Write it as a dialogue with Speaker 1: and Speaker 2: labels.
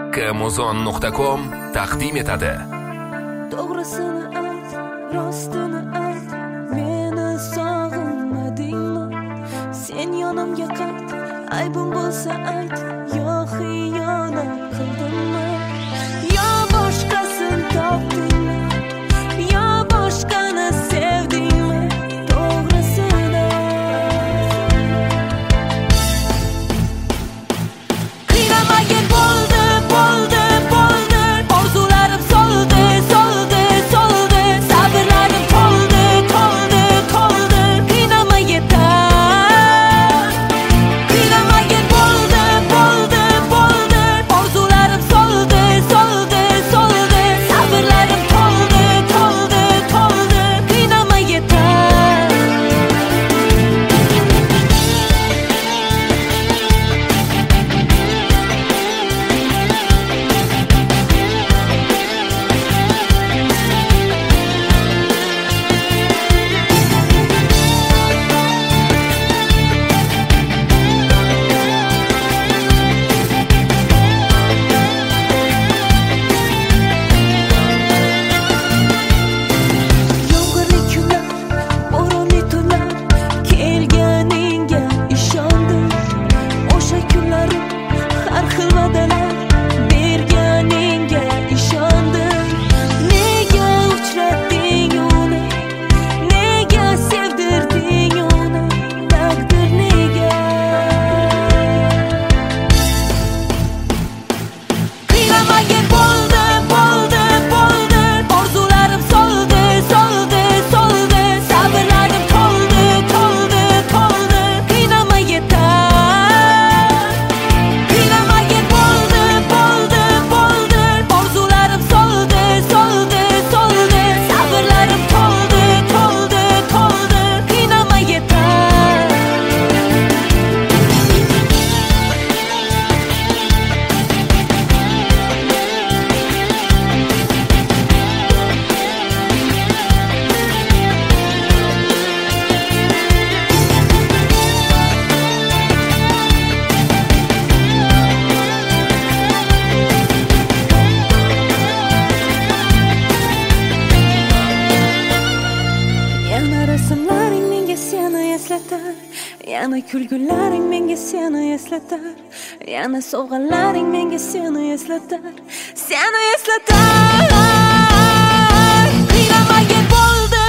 Speaker 1: haqqimuzon.com taqdim etadi.
Speaker 2: To'g'risini ayt, rostini ayt, meni sog'inmadingmi? Sen yonimga qayt, aybim bo'lsa ayt, yo xiyonat qildimmi? Yo boshqasini topdingmi? Yo boshqani sevdingmi? To'g'risini qiynamagin, bo'ldi, bo'ldi, bo'ldi. Orzularim soldi, soldi, soldi. Sabrlarim qoldi, qoldi, qoldi. Qiynama yetar. Qiynamagin, bo'ldi, bo'ldi, bo'ldi. Orzularim soldi, soldi, soldi. Sabrlarim qoldi, qoldi, qoldi. Qiynama yetar. Yomg'irli kunlar, bo'ronli tunlar, kelganingga ishondim. O'sha kunlarim har xil va'dalar berganingga ishondim. Nega uchratding uni? Nega sevdirding uni? Taqdir nega? Qiynamagin, bo'ldi, bo'ldi, bo'ldi. Orzularim soldi, soldi, soldi. Sabrlarim qoldi, qoldi, qoldi. Qiynama yetar. Qiynamagin, bo'ldi, bo'ldi, bo'ldi. Orzularim soldi, soldi, soldi. Sabrlarim qoldi, qoldi, qoldi. Qiynama yetar. Yana rasmlaring menga seni eslatar, yana kulgularing menga seni eslatar, yana sovg'alaring menga seni eslatar, seni eslatar. Qiynamagin, bo'ldi,